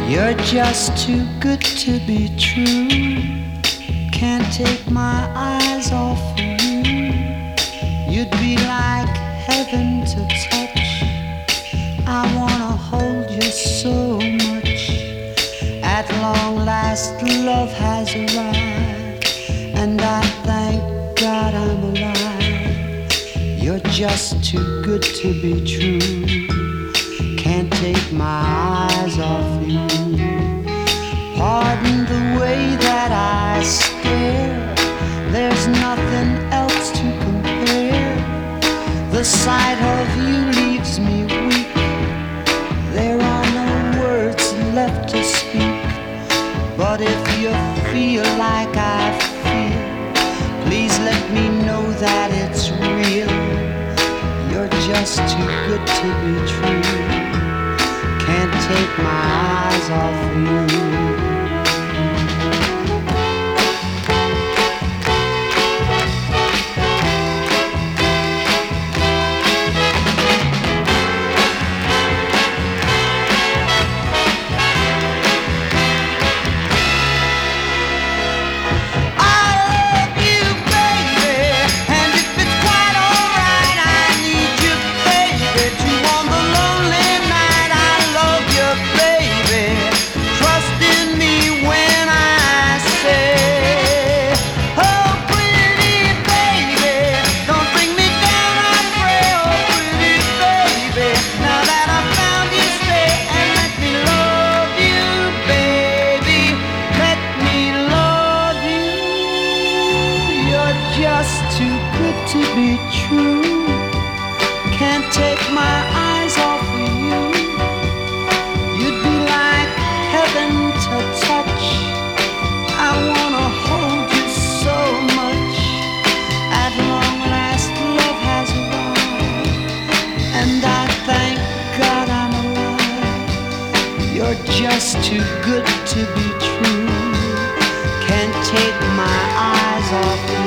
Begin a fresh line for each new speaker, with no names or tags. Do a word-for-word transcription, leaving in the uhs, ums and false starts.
You're just too good to be true. Can't take my eyes off of you. You'd be like heaven to touch. I wanna hold you so much. At long last love has arrived, and I thank God I'm alive. You're just too good to be true. Can't take my eyes off you. Pardon the way that I stare. There's nothing else to compare. The sight of you leaves me weak. There are no words left to speak. But if you feel like I feel, please let me know that it's real. You're just too good to be true. Can't take my eyes off you. Just too good to be true. Can't take my eyes off of you. You'd be like heaven to touch. I wanna hold you so much. At long last love has arrived, and I thank God I'm alive. You're just too good to be true. Can't take my eyes off you.